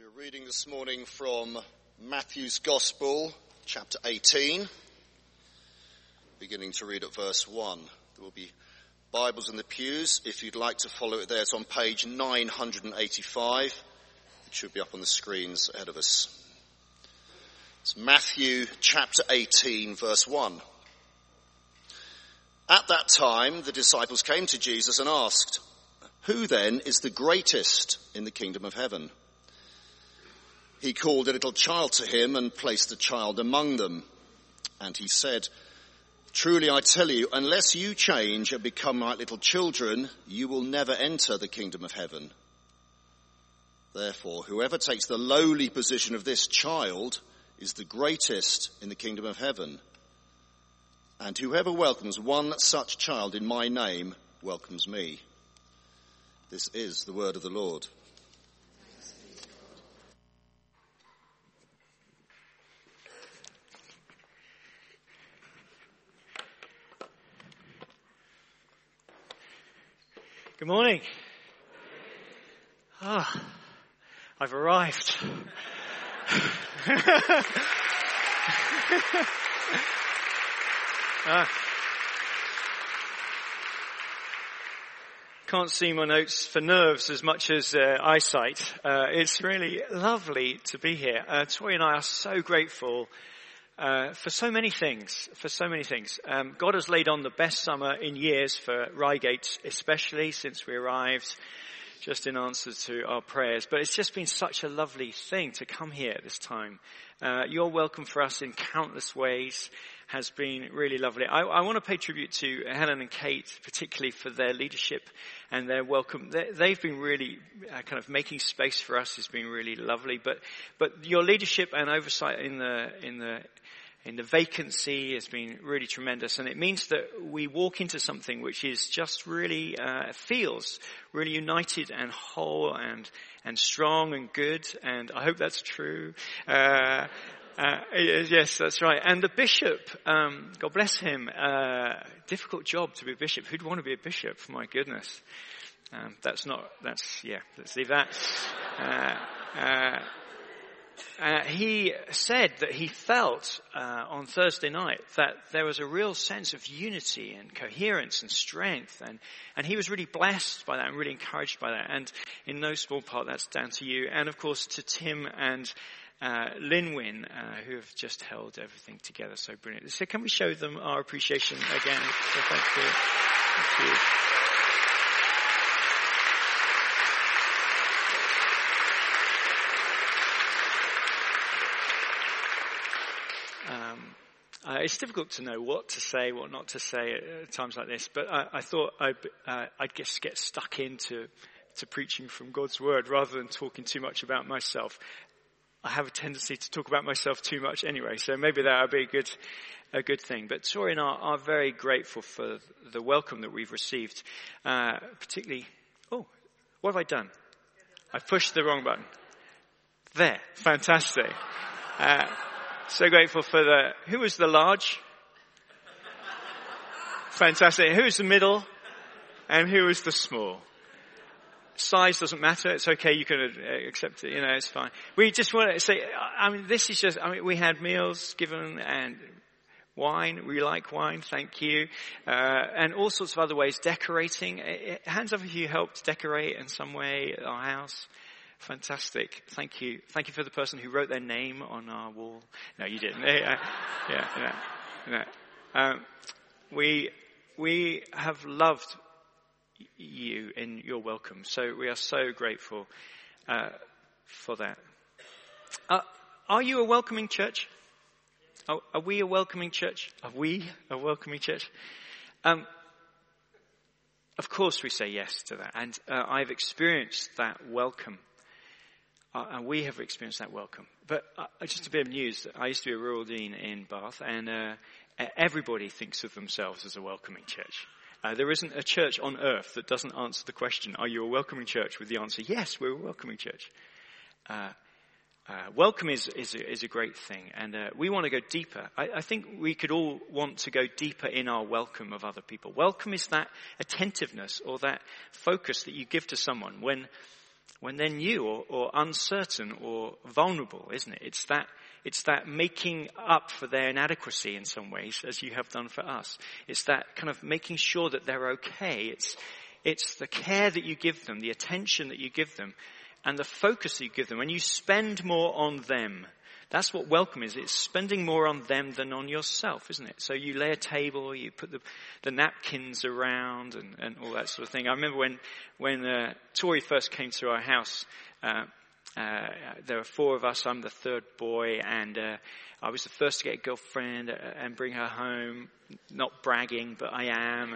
We're reading this morning from Matthew's Gospel, chapter 18, beginning to read at verse 1. There will be Bibles in the pews. If you'd like to follow it there, it's on page 985. It should be up on the screens ahead of us. It's Matthew chapter 18, verse 1. At that time, the disciples came to Jesus and asked, "Who then is the greatest in the kingdom of heaven?" He called a little child to him and placed the child among them. And he said, "Truly I tell you, unless you change and become like little children, you will never enter the kingdom of heaven. Therefore, whoever takes the lowly position of this child is the greatest in the kingdom of heaven. And whoever welcomes one such child in my name welcomes me." This is the word of the Lord. Good morning. I've arrived. Can't see my notes for nerves as much as eyesight. It's really lovely to be here. Tori and I are so grateful for so many things. God has laid on the best summer in years for Reigate, especially since we arrived, just in answer to our prayers. But it's just been such a lovely thing to come here at this time. Your welcome for us in countless ways has been really lovely. I want to pay tribute to Helen and Kate, particularly for their leadership and their welcome. They've been really kind of making space for us has been really lovely. But your leadership and oversight in the vacancy has been really tremendous, and it means that we walk into something which is just really feels really united and whole and strong and good, and I hope that's true. Yes, that's right. And the bishop, God bless him, difficult job to be a bishop. Who'd want to be a bishop? My goodness. Let's leave that. He said that he felt on Thursday night that there was a real sense of unity and coherence and strength, and he was really blessed by that and really encouraged by that. And in no small part, that's down to you, and of course to Tim and Linwin, who have just held everything together so brilliantly. So can we show them our appreciation again? So thank you. Thank you. It's difficult to know what to say, what not to say at times like this, but I thought I'd just get stuck into preaching from God's word rather than talking too much about myself. I have a tendency to talk about myself too much anyway, so maybe that would be a good thing. But Tori and I are very grateful for the welcome that we've received, particularly. Oh, what have I done? I pushed the wrong button. There, fantastic. So grateful for who was the large? Fantastic. Who was the middle? And who was the small? Size doesn't matter. It's okay. You can accept it. It's fine. We just want to say, we had meals given and wine. We like wine. Thank you. And all sorts of other ways. Decorating. Hands up if you helped decorate in some way our house. Fantastic. Thank you. Thank you for the person who wrote their name on our wall. No, you didn't. We have loved you in your welcome. So we are so grateful for that. Are you a welcoming church? Are we a welcoming church? Are we a welcoming church? Of course we say yes to that. And I've experienced that welcome. And we have experienced that welcome. But just a bit of news. I used to be a rural dean in Bath, and everybody thinks of themselves as a welcoming church. There isn't a church on earth that doesn't answer the question, are you a welcoming church? With the answer, yes, we're a welcoming church. Welcome is a great thing, and we want to go deeper. I think we could all want to go deeper in our welcome of other people. Welcome is that attentiveness or that focus that you give to someone when when they're new or uncertain or vulnerable, isn't it? It's that making up for their inadequacy in some ways, as you have done for us. It's that kind of making sure that they're okay. It's the care that you give them, the attention that you give them, and the focus that you give them. When you spend more on them, that's what welcome is. It's spending more on them than on yourself, isn't it? So you lay a table, you put the napkins around and all that sort of thing. I remember when Tori first came to our house, there were 4 of us. I'm the third boy, and I was the first to get a girlfriend and bring her home. Not bragging, but I am.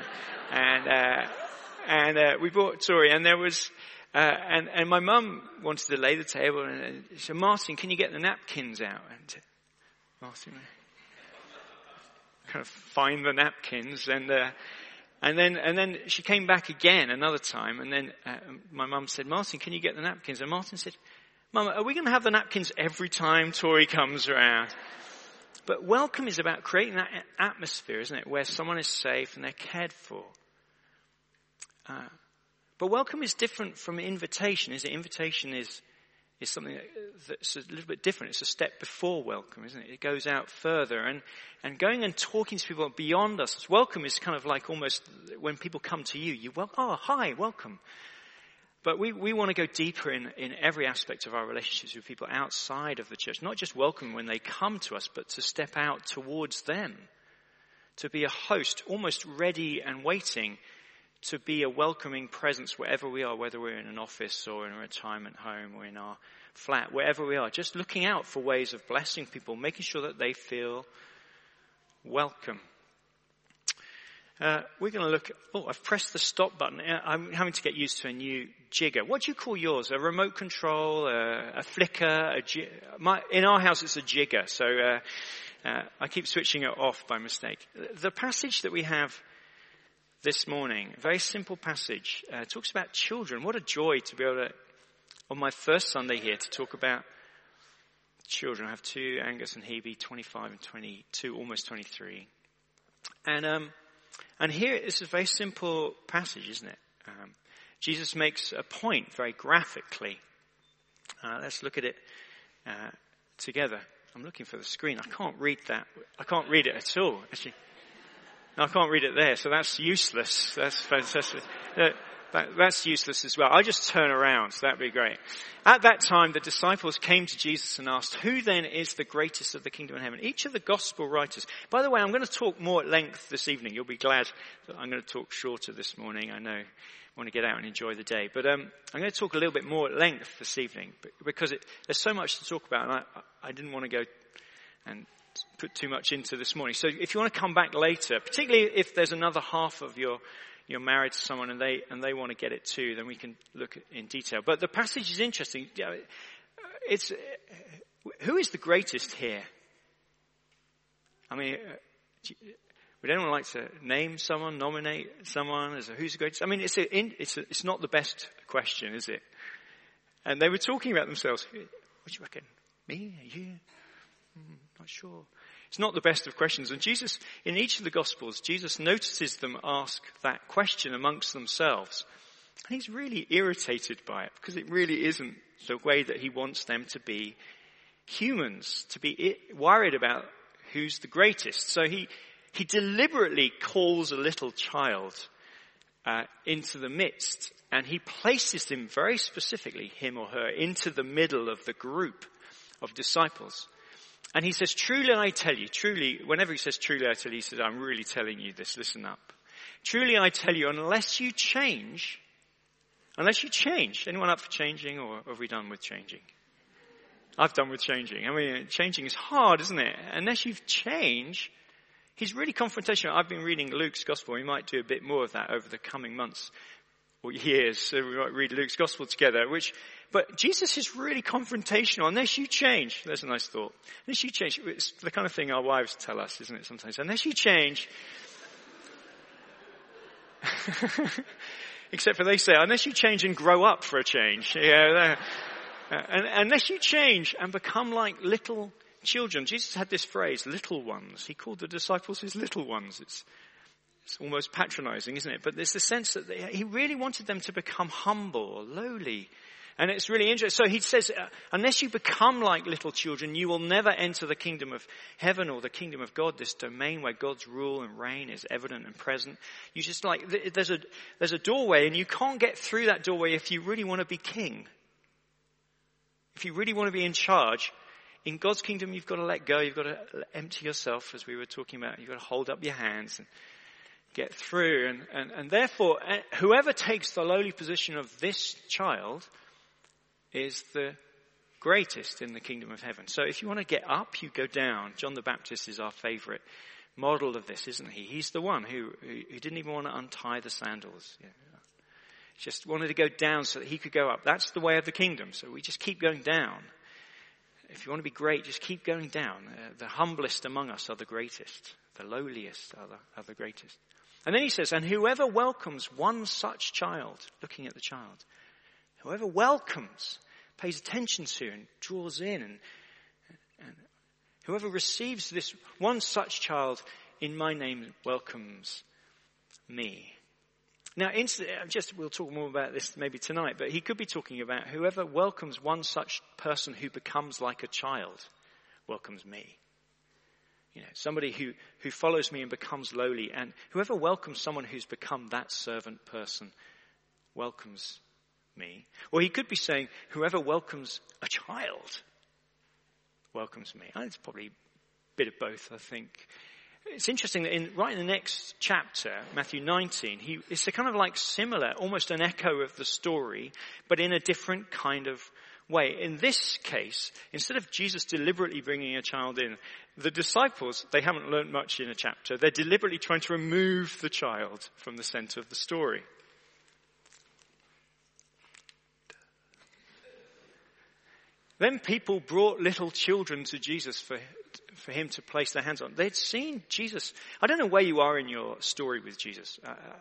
And we brought Tori, and there was... And my mum wanted to lay the table, and she said, Martin, can you get the napkins out? And Martin kind of find the napkins, and then she came back again another time, and then my mum said, Martin, can you get the napkins? And Martin said, Mum, are we going to have the napkins every time Tori comes around? But welcome is about creating that atmosphere, isn't it, where someone is safe and they're cared for. But welcome is different from invitation, is it? Invitation is something that's a little bit different. It's a step before welcome, isn't it? It goes out further. And going and talking to people beyond us. Welcome is kind of like almost when people come to you hi, welcome. But we want to go deeper in every aspect of our relationships with people outside of the church. Not just welcome when they come to us, but to step out towards them. To be a host, almost ready and waiting to be a welcoming presence wherever we are, whether we're in an office or in a retirement home or in our flat, wherever we are, just looking out for ways of blessing people, making sure that they feel welcome. We're going to look at, I've pressed the stop button. I'm having to get used to a new jigger. What do you call yours? A remote control, a flicker? In our house it's a jigger, so I keep switching it off by mistake. The passage that we have this morning, a very simple passage, talks about children. What a joy to be able to, on my first Sunday here, to talk about children. I have 2, Angus and Hebe, 25 and 22, almost 23. And here, this is a very simple passage, isn't it? Jesus makes a point very graphically. Let's look at it together. I'm looking for the screen. I can't read that. I can't read it at all, actually. No, I can't read it there, so that's useless. That's fantastic. That's useless as well. I'll just turn around, so that'd be great. At that time, the disciples came to Jesus and asked, who then is the greatest of the kingdom of heaven? Each of the gospel writers. By the way, I'm going to talk more at length this evening. You'll be glad that I'm going to talk shorter this morning. I know I want to get out and enjoy the day. But I'm going to talk a little bit more at length this evening because there's so much to talk about, and I didn't want to go and put too much into this morning. So if you want to come back later, particularly if there's another half of you're married to someone and they want to get it too, then we can look in detail. But the passage is interesting. It's who is the greatest here? I mean, would anyone like to name someone, nominate someone as who's the greatest? I mean, it's not the best question, is it? And they were talking about themselves. What do you reckon? Me? You? Not sure. It's not the best of questions. And Jesus, in each of the Gospels, Jesus notices them ask that question amongst themselves. And he's really irritated by it because it really isn't the way that he wants them to be humans, to be worried about who's the greatest. So he deliberately calls a little child into the midst, and he places him very specifically, him or her, into the middle of the group of disciples. And he says, truly I tell you, truly, whenever he says truly I tell you, he says, I'm really telling you this, listen up. Truly I tell you, unless you change, anyone up for changing, or have we done with changing? I've done with changing. I mean, changing is hard, isn't it? Unless you change, he's really confrontational. I've been reading Luke's Gospel. We might do a bit more of that over the coming months or years. So we might read Luke's Gospel together, but Jesus is really confrontational. Unless you change, that's a nice thought. Unless you change, it's the kind of thing our wives tell us, isn't it, sometimes? Unless you change, except for they say, unless you change and grow up for a change. And unless you change and become like little children. Jesus had this phrase, little ones. He called the disciples his little ones. It's almost patronizing, isn't it? But there's the sense that he really wanted them to become humble, lowly, And it's really interesting. So he says, unless you become like little children, you will never enter the kingdom of heaven or the kingdom of God, this domain where God's rule and reign is evident and present. You just there's a doorway, and you can't get through that doorway if you really want to be king. If you really want to be in charge, in God's kingdom, you've got to let go. You've got to empty yourself, as we were talking about. You've got to hold up your hands and get through. And therefore, whoever takes the lowly position of this child is the greatest in the kingdom of heaven. So if you want to get up, you go down. John the Baptist is our favorite model of this, isn't he? He's the one who didn't even want to untie the sandals. Yeah. He just wanted to go down so that he could go up. That's the way of the kingdom. So we just keep going down. If you want to be great, just keep going down. The humblest among us are the greatest. The lowliest are the greatest. And then he says, and whoever welcomes one such child, looking at the child, whoever welcomes, pays attention to and draws in, and whoever receives this one such child in my name welcomes me. Now, we'll talk more about this maybe tonight, but he could be talking about whoever welcomes one such person who becomes like a child welcomes me. You know, somebody who follows me and becomes lowly, and whoever welcomes someone who's become that servant person welcomes me. Or he could be saying, whoever welcomes a child welcomes me. And it's probably a bit of both, I think. It's interesting that right in the next chapter, Matthew 19, it's a kind of like similar, almost an echo of the story, but in a different kind of way. In this case, instead of Jesus deliberately bringing a child in, the disciples, they haven't learned much in a chapter. They're deliberately trying to remove the child from the center of the story. Then people brought little children to Jesus for him to place their hands on. They'd seen Jesus. I don't know where you are in your story with Jesus.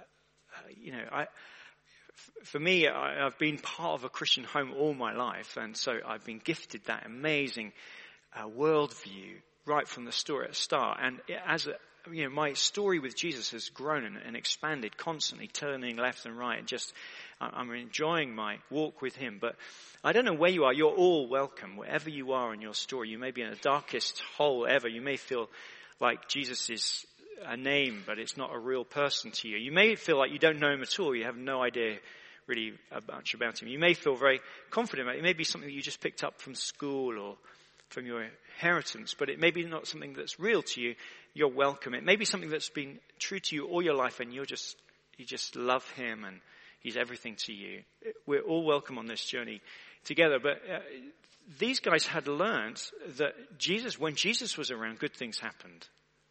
For me, I've been part of a Christian home all my life, and so I've been gifted that amazing worldview right from the start. And my story with Jesus has grown and expanded constantly, turning left and right, and I'm enjoying my walk with him. But I don't know where you are. You're all welcome, wherever you are in your story. You may be in the darkest hole ever. You may feel like Jesus is a name, but it's not a real person to you. You may feel like you don't know him at all. You have no idea really much about him. You may feel very confident about it. It may be something that you just picked up from school or from your inheritance, but it may be not something that's real to you. You're welcome. It may be something that's been true to you all your life, and you just love him and he's everything to you. We're all welcome on this journey together. But these guys had learned that when Jesus was around, good things happened.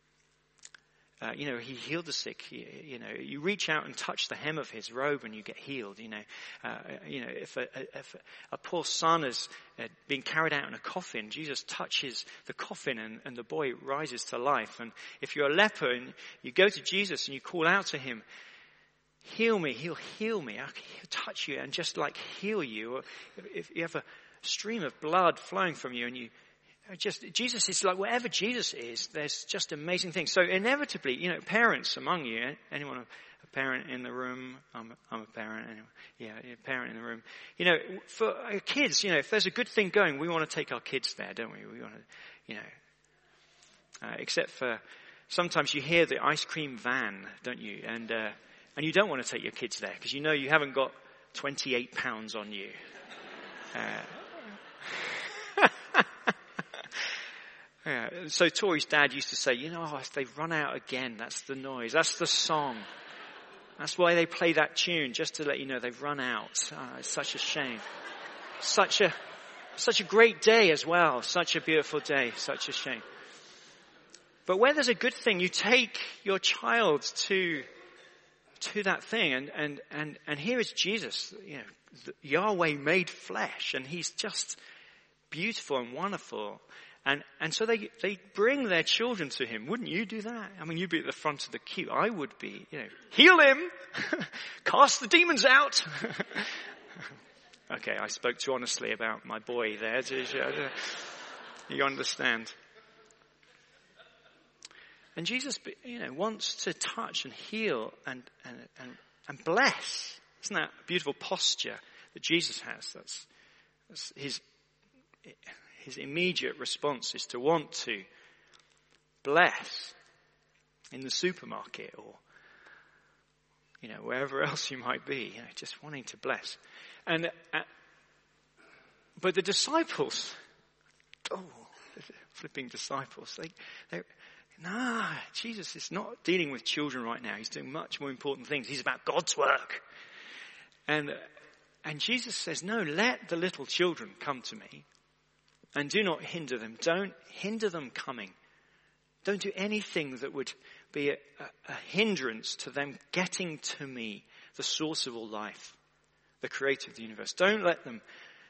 He healed the sick. You reach out and touch the hem of his robe and you get healed. If a poor son is being carried out in a coffin, Jesus touches the coffin and the boy rises to life. And if you're a leper and you go to Jesus and you call out to him, heal me, he'll heal me. He'll touch you and just like heal you. Or if you have a stream of blood flowing from you and Jesus is like, wherever Jesus is, there's just amazing things. So inevitably, parents among you, anyone a parent in the room? I'm a parent anyway. Yeah, a parent in the room. For our kids, if there's a good thing going, we want to take our kids there, don't we? We want to, except for sometimes you hear the ice cream van, don't you? And you don't want to take your kids there because you haven't got 28 pounds on you. Yeah. So Tori's dad used to say, if they've run out again, that's the noise, that's the song. That's why they play that tune, just to let you know they've run out. It's such a shame. Such a great day as well. Such a beautiful day. Such a shame. But where there's a good thing, you take your child to that thing. And here is Jesus, Yahweh made flesh, and he's just beautiful and wonderful. And so they bring their children to him. Wouldn't you do that? I mean, you'd be at the front of the queue. I would be, heal him, cast the demons out. Okay, I spoke too honestly about my boy there. You understand. And Jesus, wants to touch and heal and bless. Isn't that a beautiful posture that Jesus has? his immediate response is to want to bless in the supermarket or, wherever else you might be, just wanting to bless. But the disciples, flipping disciples, Jesus is not dealing with children right now. He's doing much more important things. He's about God's work. And Jesus says, no, let the little children come to me and do not hinder them. Don't hinder them coming. Don't do anything that would be a hindrance to them getting to me, the source of all life, the creator of the universe. Don't let them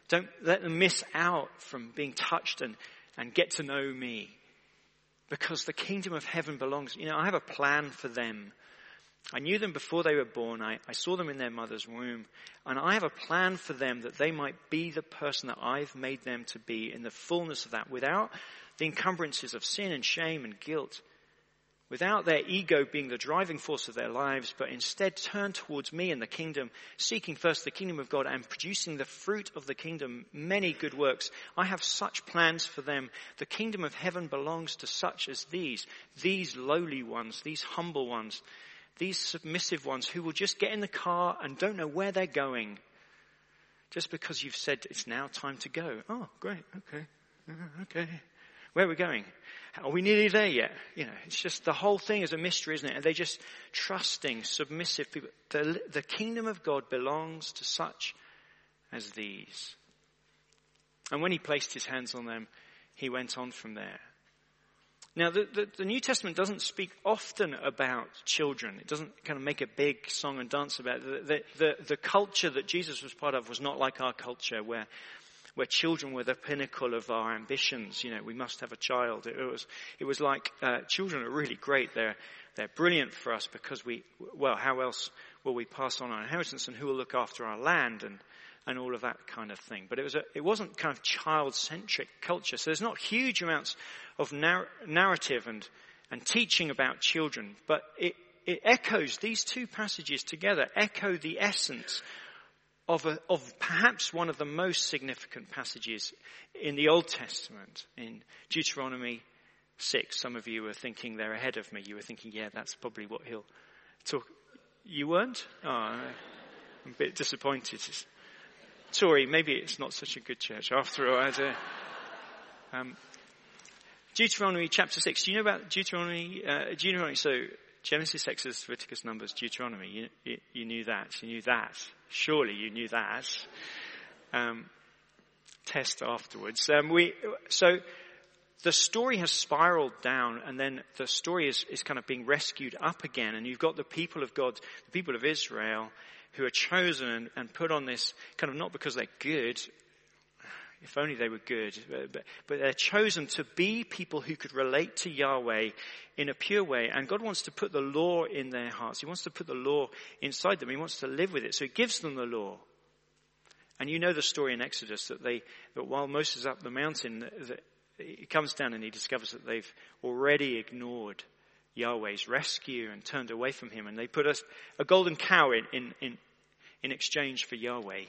miss out from being touched and get to know me. Because the kingdom of heaven belongs, I have a plan for them. I knew them before they were born. I saw them in their mother's womb. And I have a plan for them that they might be the person that I've made them to be in the fullness of that, without the encumbrances of sin and shame and guilt, without their ego being the driving force of their lives, but instead turn towards me and the kingdom, seeking first the kingdom of God and producing the fruit of the kingdom, many good works. I have such plans for them. The kingdom of heaven belongs to such as these lowly ones, these humble ones, these submissive ones who will just get in the car and don't know where they're going. Just because you've said it's now time to go. Oh, great. Okay. Where are we going? Are we nearly there yet? It's just the whole thing is a mystery, isn't it? And they're just trusting, submissive people. The kingdom of God belongs to such as these. And when he placed his hands on them, he went on from there. Now, the New Testament doesn't speak often about children. It doesn't kind of make a big song and dance about it. The culture that Jesus was part of was not like our culture, where children were the pinnacle of our ambitions. We must have a child. It was like children are really great. They're brilliant for us because how else will we pass on our inheritance, and who will look after our land and all of that kind of thing. But it wasn't kind of child-centric culture. So there's not huge amounts of narrative and teaching about children. But it echoes, these two passages together echo the essence of perhaps one of the most significant passages in the Old Testament, in Deuteronomy 6. Some of you were thinking they're ahead of me. You were thinking, yeah, that's probably what he'll talk. You weren't? Oh, I'm a bit disappointed. Sorry, maybe it's not such a good church after all. Deuteronomy chapter 6. Do you know about Deuteronomy? So Genesis, Exodus, Leviticus, Numbers, Deuteronomy. You knew that. You knew that. Surely you knew that. Test afterwards. So the story has spiraled down, and then the story is kind of being rescued up again. And you've got the people of God, the people of Israel, who are chosen and put on this kind of, not because they're good, if only they were good, but they're chosen to be people who could relate to Yahweh in a pure way. And God wants to put the law in their hearts. He wants to put the law inside them. He wants to live with it. So he gives them the law. And you know the story in Exodus that while Moses is up the mountain, he comes down and he discovers that they've already ignored Yahweh's rescue and turned away from him. And they put a golden cow in exchange for Yahweh.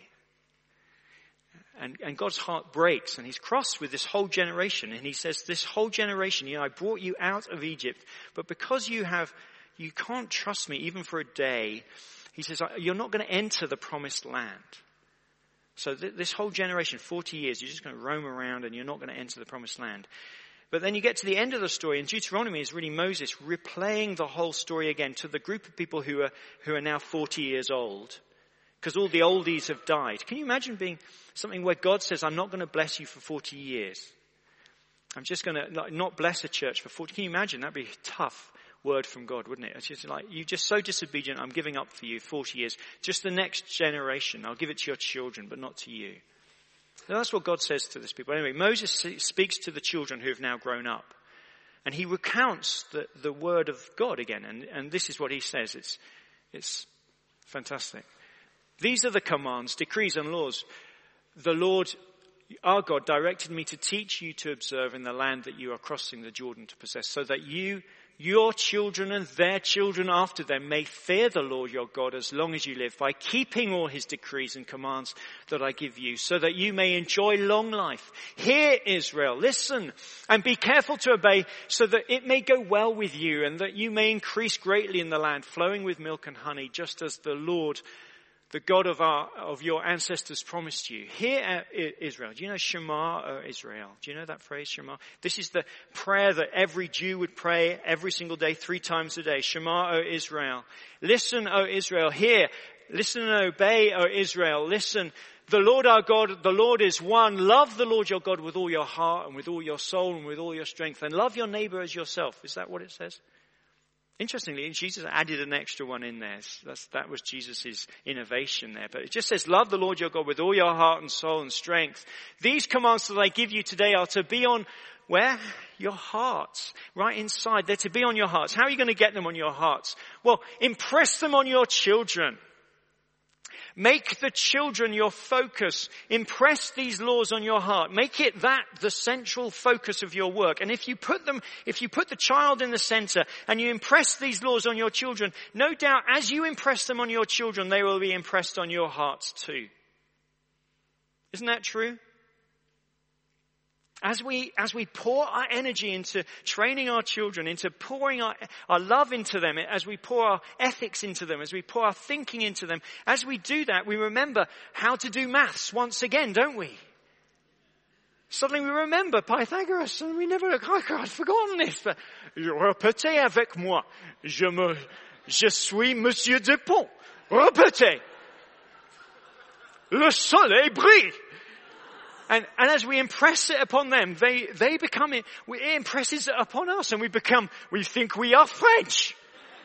And God's heart breaks, and he's cross with this whole generation. And he says, this whole generation, I brought you out of Egypt, but because you can't trust me even for a day, he says, you're not going to enter the promised land. So this whole generation, 40 years, you're just going to roam around and you're not going to enter the promised land. But then you get to the end of the story, and Deuteronomy is really Moses replaying the whole story again to the group of people who are now 40 years old, because all the oldies have died. Can you imagine being something where God says, I'm not going to bless you for 40 years. I'm just going to not bless a church for 40. Can you imagine? That'd be a tough word from God, wouldn't it? It's just like, you're just so disobedient, I'm giving up for you 40 years. Just the next generation, I'll give it to your children, but not to you. So that's what God says to this people. Anyway, Moses speaks to the children who have now grown up. And he recounts the word of God again. And this is what he says. It's fantastic. These are the commands, decrees and laws the Lord our God directed me to teach you to observe in the land that you are crossing the Jordan to possess, so that you your children and their children after them may fear the Lord your God as long as you live, by keeping all his decrees and commands that I give you, so that you may enjoy long life. Hear, Israel, listen, and be careful to obey, so that it may go well with you, and that you may increase greatly in the land, flowing with milk and honey, just as the Lord, the God of your ancestors promised you. Hear, Israel. Do you know Shema, Israel? Do you know that phrase, Shema? This is the prayer that every Jew would pray every single day, 3 times a day. Shema, O Israel. Listen, O Israel. Hear. Listen and obey, O Israel. Listen. The Lord our God, the Lord is one. Love the Lord your God with all your heart and with all your soul and with all your strength. And love your neighbor as yourself. Is that what it says? Interestingly, Jesus added an extra one in there. That was Jesus' innovation there. But it just says, love the Lord your God with all your heart and soul and strength. These commands that I give you today are to be on, where? Your hearts. Right inside. They're to be on your hearts. How are you going to get them on your hearts? Well, impress them on your children. Make the children your focus. Impress these laws on your heart. Make it that the central focus of your work. And if you put the child in the center and you impress these laws on your children, no doubt as you impress them on your children, they will be impressed on your hearts too. Isn't that true? As we pour our energy into training our children, into pouring our love into them, as we pour our ethics into them, as we pour our thinking into them, as we do that, we remember how to do maths once again, don't we? Suddenly we remember Pythagoras, and we never, I'd forgotten this. But, répétez avec moi. Je suis Monsieur Dupont. Répétez. Le soleil brille. And as we impress it upon them, they become it impresses it upon us, and we think we are French.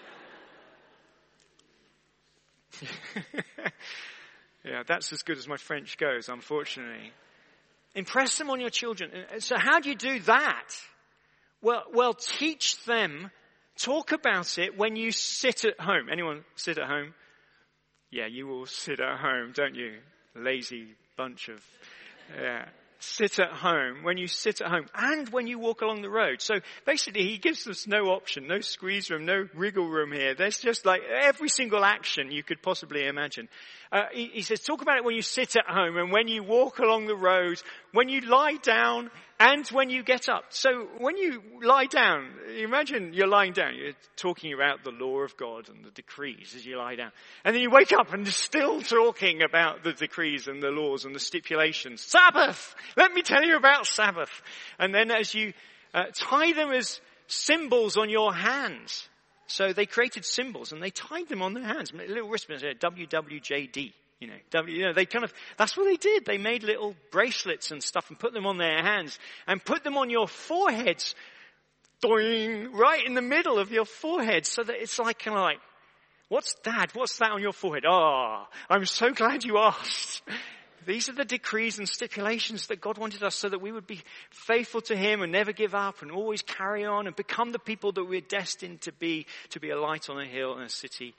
Yeah, that's as good as my French goes, unfortunately. Impress them on your children. So how do you do that? Well, teach them, talk about it when you sit at home. Anyone sit at home? Yeah, you all sit at home, don't you? Lazy bunch of... Yeah. Sit at home, when you sit at home, and when you walk along the road. So basically he gives us no option, no squeeze room, no wriggle room here. There's just like every single action you could possibly imagine. He says, talk about it when you sit at home and when you walk along the road, when you lie down and when you get up. So when you lie down, imagine you're lying down, you're talking about the law of God and the decrees as you lie down. And then you wake up and you're still talking about the decrees and the laws and the stipulations. Sabbath! Let me tell you about Sabbath. And then as you tie them as symbols on your hands. So they created symbols and they tied them on their hands. Little wristbands, WWJD. That's what they did. They made little bracelets and stuff and put them on their hands and put them on your foreheads. Doing, right in the middle of your forehead, so that it's like, kind of like, what's that on your forehead? I'm so glad you asked. These are the decrees and stipulations that God wanted us so that we would be faithful to him and never give up and always carry on and become the people that we're destined to be a light on a hill and a city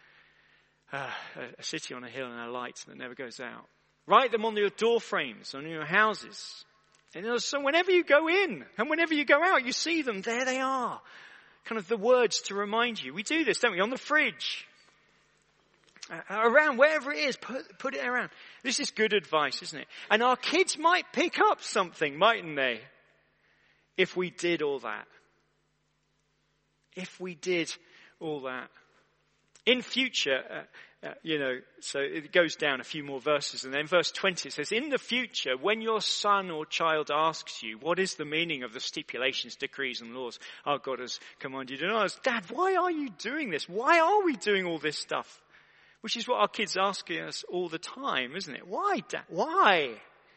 on a hill and a light that never goes out. Write them on your door frames, on your houses. And so whenever you go in and whenever you go out, you see them. There they are. Kind of the words to remind you. We do this, don't we? On the fridge. Around, wherever it is, put it around. This is good advice, isn't it? And our kids might pick up something, mightn't they? If we did all that. If we did all that. In future, so it goes down a few more verses, and then verse 20 it says, in the future, when your son or child asks you, what is the meaning of the stipulations, decrees, and laws our God has commanded you to know? Dad, why are you doing this? Why are we doing all this stuff? Which is what our kids ask us all the time, isn't it? Why, Dad? Why?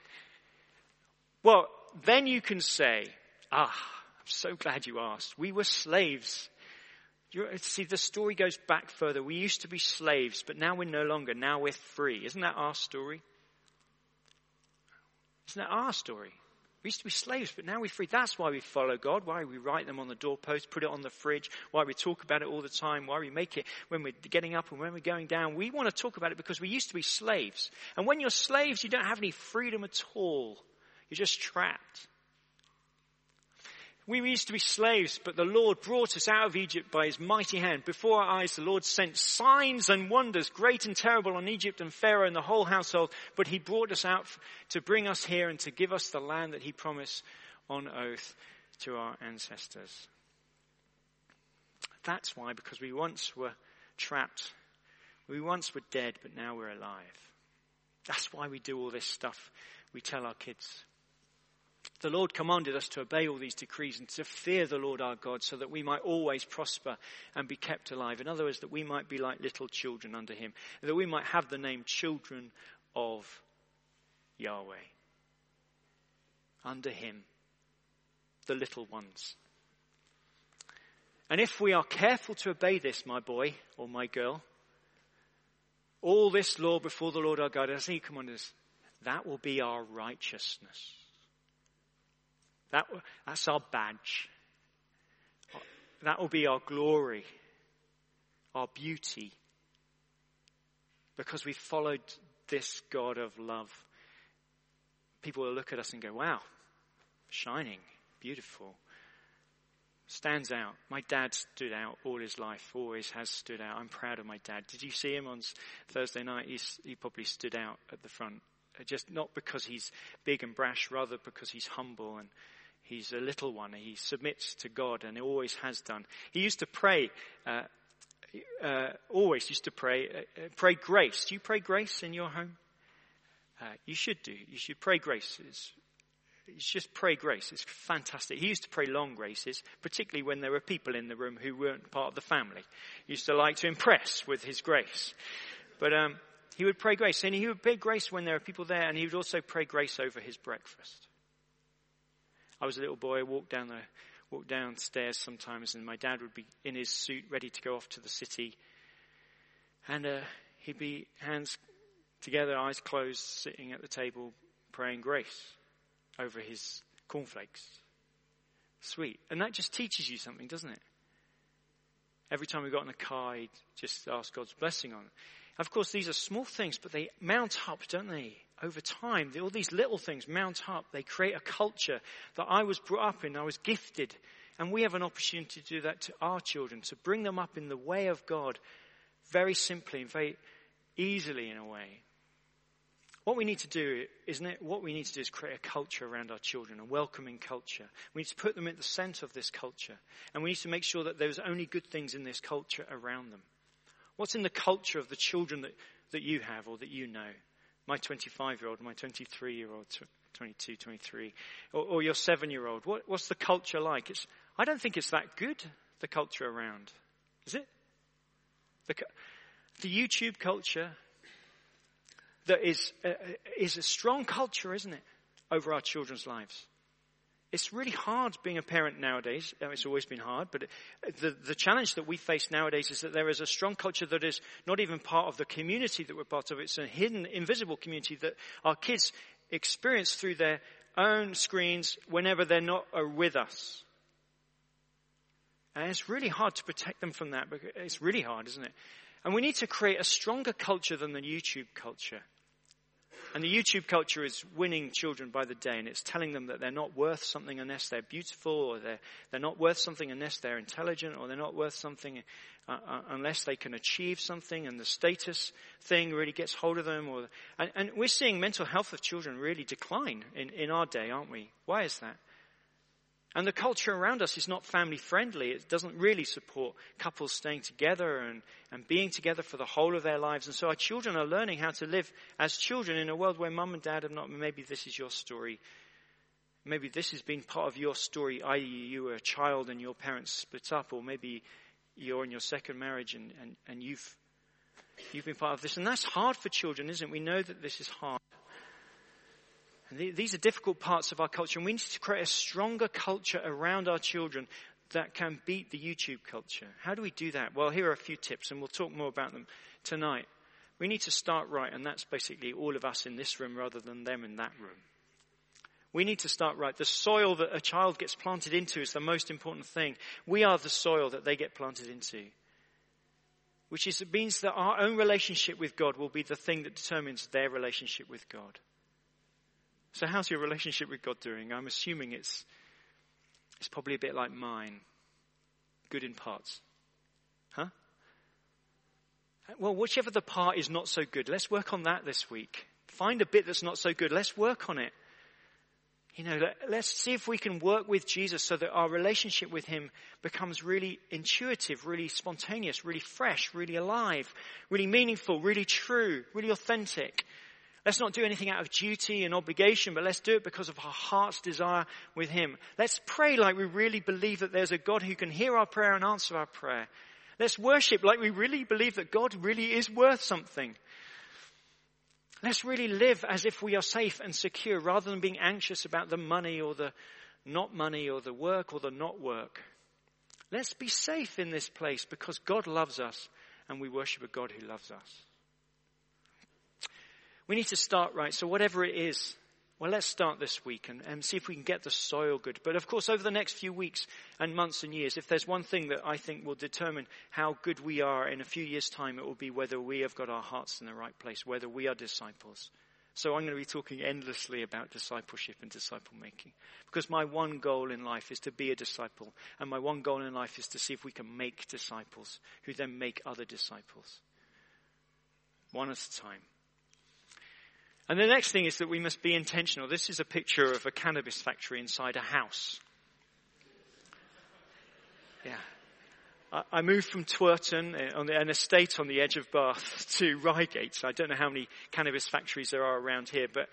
Well, then you can say, I'm so glad you asked. We were slaves. See, the story goes back further. We used to be slaves, but now we're no longer. Now we're free. Isn't that our story? Isn't that our story? We used to be slaves, but now we're free. That's why we follow God, why we write them on the doorpost, put it on the fridge, why we talk about it all the time, why we make it when we're getting up and when we're going down. We want to talk about it because we used to be slaves. And when you're slaves, you don't have any freedom at all. You're just trapped. We used to be slaves, but the Lord brought us out of Egypt by his mighty hand. Before our eyes, the Lord sent signs and wonders, great and terrible, on Egypt and Pharaoh and the whole household. But he brought us out to bring us here and to give us the land that he promised on oath to our ancestors. That's why, because we once were trapped. We once were dead, but now we're alive. That's why we do all this stuff we tell our kids. The Lord commanded us to obey all these decrees and to fear the Lord our God so that we might always prosper and be kept alive. In other words, that we might be like little children under him. That we might have the name children of Yahweh. Under him, the little ones. And if we are careful to obey this, my boy or my girl, all this law before the Lord our God, as he commanded us, that will be our righteousness. That's our badge. That will be our glory, our beauty, because we followed this God of love. People will look at us and go, wow, shining, beautiful, stands out. My dad stood out all his life, always has stood out. I'm proud of my dad. Did you see him on Thursday night? He probably stood out at the front. Just not because he's big and brash, rather because he's humble and he's a little one. He submits to God and he always has done. He used to pray, always used to pray grace. Do you pray grace in your home? You should do. You should pray grace. It's just pray grace. It's fantastic. He used to pray long graces, particularly when there were people in the room who weren't part of the family. He used to like to impress with his grace. But he would pray grace. And he would pray grace when there were people there, and he would also pray grace over his breakfast. I was a little boy, walked downstairs sometimes, and my dad would be in his suit ready to go off to the city. And he'd be hands together, eyes closed, sitting at the table praying grace over his cornflakes. Sweet. And that just teaches you something, doesn't it? Every time we got in the car, he'd just ask God's blessing on it. Of course, these are small things, but they mount up, don't they? Over time, all these little things mount up. They create a culture that I was brought up in. I was gifted. And we have an opportunity to do that to our children, to bring them up in the way of God very simply and very easily in a way. What we need to do, isn't it? What we need to do is create a culture around our children, a welcoming culture. We need to put them at the center of this culture. And we need to make sure that there's only good things in this culture around them. What's in the culture of the children that you have or that you know? My 25-year-old, my 23-year-old, 22, 23, or your 7-year-old. What's the culture like? I don't think it's that good, the culture around. Is it? The YouTube culture that is a strong culture, isn't it, over our children's lives? It's really hard being a parent nowadays. It's always been hard, but the challenge that we face nowadays is that there is a strong culture that is not even part of the community that we're part of. It's a hidden, invisible community that our kids experience through their own screens whenever they're not with us. And it's really hard to protect them from that. It's really hard, isn't it? And we need to create a stronger culture than the YouTube culture. And the YouTube culture is winning children by the day, and it's telling them that they're not worth something unless they're beautiful, or they're not worth something unless they're intelligent, or they're not worth something unless they can achieve something, and the status thing really gets hold of them. And we're seeing mental health of children really decline in our day, aren't we? Why is that? And the culture around us is not family friendly. It doesn't really support couples staying together and being together for the whole of their lives. And so our children are learning how to live as children in a world where mum and dad have not. Maybe this is your story. Maybe this has been part of your story, i.e. you were a child and your parents split up, or maybe you're in your second marriage and you've been part of this. And that's hard for children, isn't it? We know that this is hard. These are difficult parts of our culture, and we need to create a stronger culture around our children that can beat the YouTube culture. How do we do that? Well, here are a few tips, and we'll talk more about them tonight. We need to start right, and that's basically all of us in this room rather than them in that room. We need to start right. The soil that a child gets planted into is the most important thing. We are the soil that they get planted into. Which means that our own relationship with God will be the thing that determines their relationship with God. So how's your relationship with God doing? I'm assuming it's is probably a bit like mine. Good in parts. Huh? Well, whichever the part is not so good, let's work on that this week. Find a bit that's not so good. Let's work on it. Let's see if we can work with Jesus so that our relationship with him becomes really intuitive, really spontaneous, really fresh, really alive, really meaningful, really true, really authentic. Let's not do anything out of duty and obligation, but let's do it because of our heart's desire with him. Let's pray like we really believe that there's a God who can hear our prayer and answer our prayer. Let's worship like we really believe that God really is worth something. Let's really live as if we are safe and secure rather than being anxious about the money or the not money or the work or the not work. Let's be safe in this place because God loves us and we worship a God who loves us. We need to start right. So whatever it is, well, let's start this week and see if we can get the soil good. But of course, over the next few weeks and months and years, if there's one thing that I think will determine how good we are in a few years' time, it will be whether we have got our hearts in the right place, whether we are disciples. So I'm going to be talking endlessly about discipleship and disciple making. Because my one goal in life is to be a disciple. And my one goal in life is to see if we can make disciples who then make other disciples. One at a time. And the next thing is that we must be intentional. This is a picture of a cannabis factory inside a house. Yeah. I moved from Twerton, an estate on the edge of Bath, to Reigate. So I don't know how many cannabis factories there are around here, but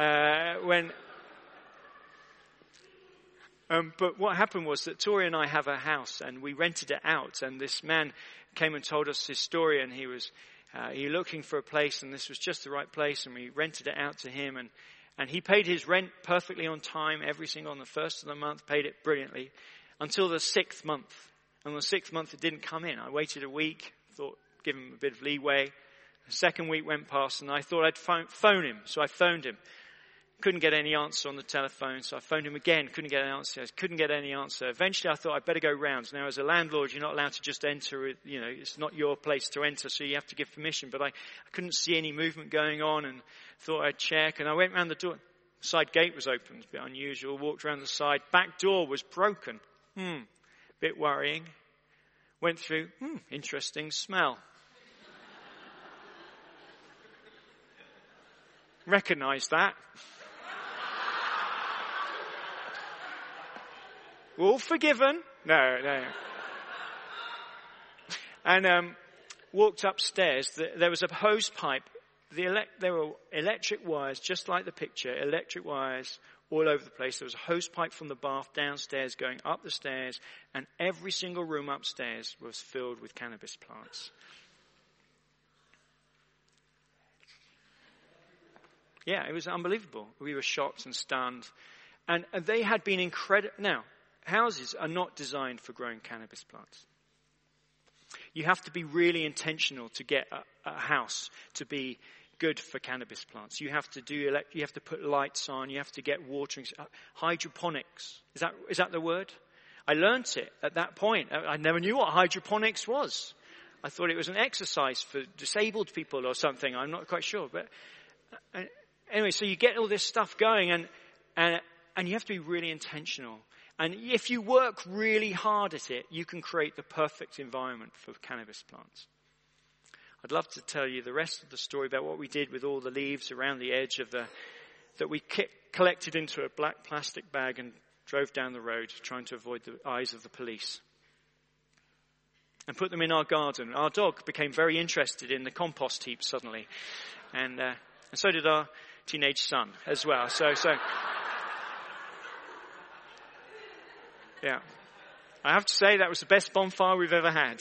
but what happened was that Tori and I have a house and we rented it out, and this man came and told us his story, and he was looking for a place, and this was just the right place, and we rented it out to him, and he paid his rent perfectly on time, on the first of the month, paid it brilliantly, until the 6th month. And on the 6th month it didn't come in. I waited a week, thought give him a bit of leeway. The second week went past, and I thought I'd phone him, so I phoned him. Couldn't get any answer on the telephone, so I phoned him again. Couldn't get any answer. Eventually I thought I'd better go round. Now as a landlord, you're not allowed to just enter, it's not your place to enter, so you have to give permission. But I couldn't see any movement going on and thought I'd check. And I went round the door. Side gate was open, a bit unusual. Walked round the side. Back door was broken. Bit worrying. Went through, interesting smell. Recognised that. All forgiven. No. And walked upstairs. There was a hose pipe. There were electric wires, just like the picture, electric wires all over the place. There was a hose pipe from the bath downstairs going up the stairs, and every single room upstairs was filled with cannabis plants. Yeah, it was unbelievable. We were shocked and stunned. And they had been incredible. Now, houses are not designed for growing cannabis plants. You have to be really intentional to get a house to be good for cannabis plants. You have to put lights on. You have to get watering. Hydroponics. Is that the word? I learnt it at that point. I never knew what hydroponics was. I thought it was an exercise for disabled people or something. I'm not quite sure. But anyway, so you get all this stuff going, and you have to be really intentional. And if you work really hard at it, you can create the perfect environment for cannabis plants. I'd love to tell you the rest of the story about what we did with all the leaves around the edge that we collected into a black plastic bag and drove down the road trying to avoid the eyes of the police. And put them in our garden. Our dog became very interested in the compost heap suddenly. And so did our teenage son as well. So yeah. I have to say that was the best bonfire we've ever had.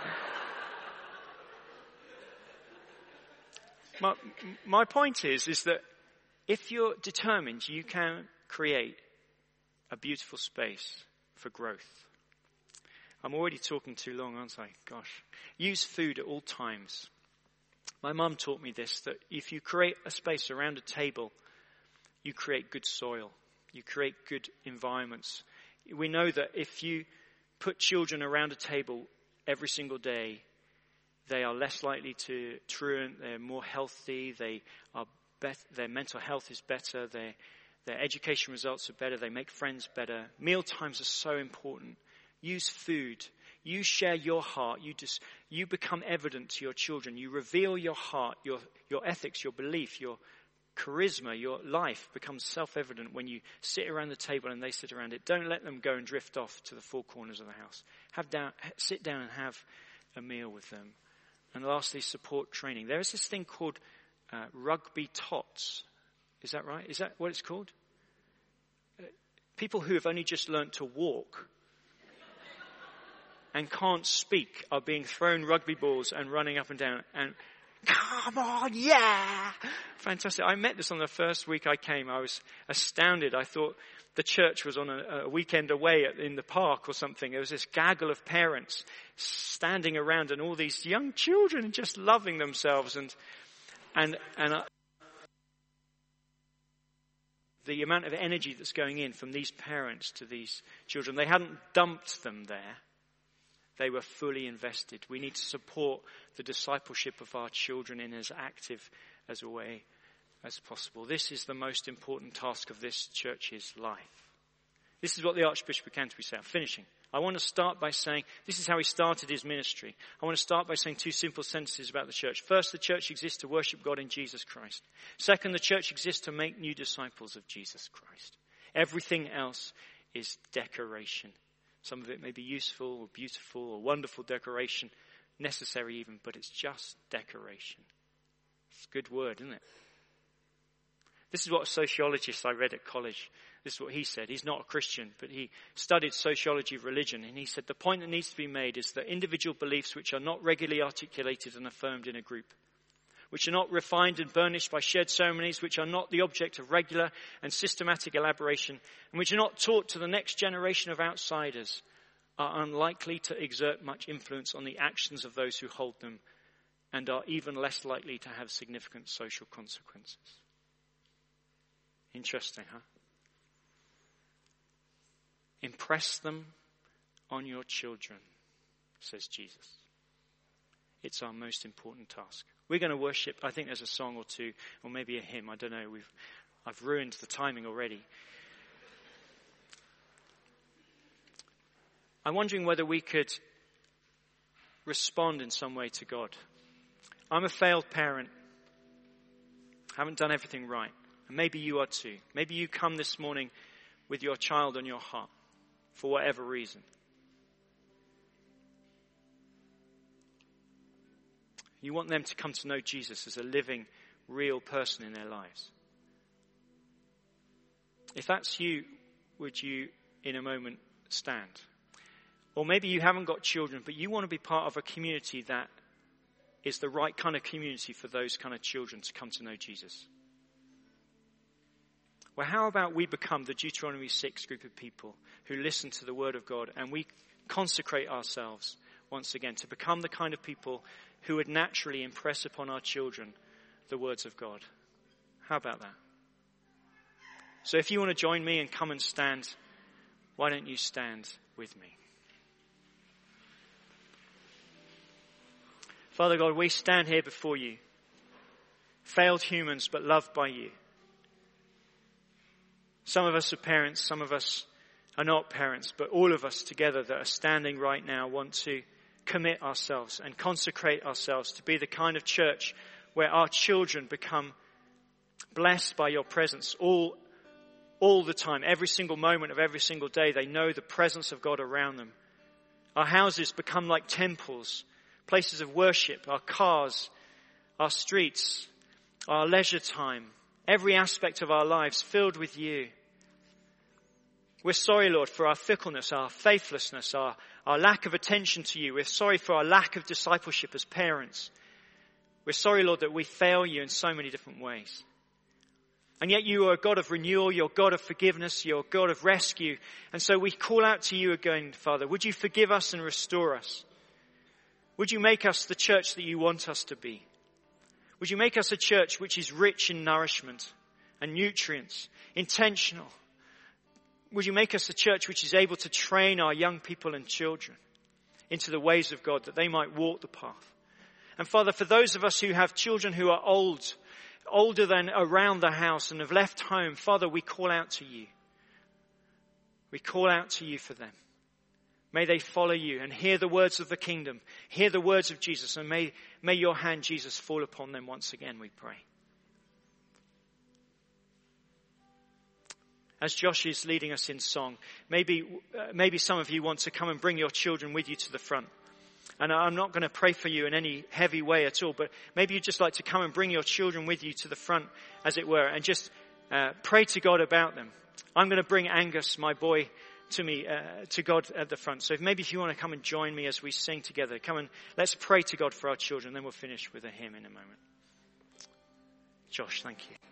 My point is that if you're determined, you can create a beautiful space for growth. I'm already talking too long, aren't I? Gosh. Use food at all times. My mum taught me this, that if you create a space around a table, you create good soil. You create good environments. We know that if you put children around a table every single day, they are less likely to truant, they're more healthy, their mental health is better, Their education results are better. They make friends better. Meal times are so important. Use food. You share your heart. You become evident to your children. You reveal your heart, your ethics, your belief, your charisma, your life becomes self-evident when you sit around the table and they sit around it. Don't let them go and drift off to the four corners of the house. Sit down and have a meal with them. And lastly, support training. There is this thing called rugby tots. Is that right? Is that what it's called? People who have only just learnt to walk and can't speak are being thrown rugby balls and running up and down. And come on, yeah! Fantastic. I met this on the first week I came. I was astounded. I thought the church was on a weekend away in the park or something. There was this gaggle of parents standing around and all these young children just loving themselves. And the amount of energy that's going in from these parents to these children, they hadn't dumped them there. They were fully invested. We need to support the discipleship of our children in as active as a way as possible. This is the most important task of this church's life. This is what the Archbishop of Canterbury said. I'm finishing. I want to start by saying, this is how he started his ministry. I want to start by saying two simple sentences about the church. First, the church exists to worship God in Jesus Christ. Second, the church exists to make new disciples of Jesus Christ. Everything else is decoration. Some of it may be useful or beautiful or wonderful decoration, necessary even, but it's just decoration. It's a good word, isn't it? This is what a sociologist I read at college, this is what he said. He's not a Christian, but he studied sociology of religion. And he said the point that needs to be made is that individual beliefs which are not regularly articulated and affirmed in a group, which are not refined and burnished by shared ceremonies, which are not the object of regular and systematic elaboration, and which are not taught to the next generation of outsiders, are unlikely to exert much influence on the actions of those who hold them, and are even less likely to have significant social consequences. Interesting, huh? Impress them on your children, says Jesus. It's our most important task. We're going to worship. I think there's a song or two, or maybe a hymn. I don't know. I've ruined the timing already. I'm wondering whether we could respond in some way to God. I'm a failed parent. Haven't done everything right. And maybe you are too. Maybe you come this morning with your child on your heart for whatever reason. You want them to come to know Jesus as a living, real person in their lives. If that's you, would you in a moment stand? Or maybe you haven't got children, but you want to be part of a community that is the right kind of community for those kind of children to come to know Jesus. Well, how about we become the Deuteronomy 6 group of people who listen to the word of God, and we consecrate ourselves once again to become the kind of people who would naturally impress upon our children the words of God. How about that? So if you want to join me and come and stand, why don't you stand with me? Father God, we stand here before you, failed humans but loved by you. Some of us are parents, some of us are not parents, but all of us together that are standing right now want to commit ourselves and consecrate ourselves to be the kind of church where our children become blessed by your presence all the time, every single moment of every single day. They know the presence of God around them. Our houses become like temples, places of worship, our cars, our streets, our leisure time, every aspect of our lives filled with you. We're sorry, Lord, for our fickleness, our faithlessness, our lack of attention to you. We're sorry for our lack of discipleship as parents. We're sorry, Lord, that we fail you in so many different ways. And yet you are a God of renewal, you're a God of forgiveness, you're a God of rescue. And so we call out to you again, Father, would you forgive us and restore us? Would you make us the church that you want us to be? Would you make us a church which is rich in nourishment and nutrients, intentional? Would you make us a church which is able to train our young people and children into the ways of God, that they might walk the path? And Father, for those of us who have children who are old, older than around the house and have left home, Father, we call out to you. We call out to you for them. May they follow you and hear the words of the kingdom, hear the words of Jesus, and may your hand, Jesus, fall upon them once again, we pray. As Josh is leading us in song, maybe some of you want to come and bring your children with you to the front. And I'm not going to pray for you in any heavy way at all, but maybe you'd just like to come and bring your children with you to the front, as it were, and just pray to God about them. I'm going to bring Angus, my boy, to God at the front. So maybe if you want to come and join me as we sing together, come and let's pray to God for our children. Then we'll finish with a hymn in a moment. Josh, thank you.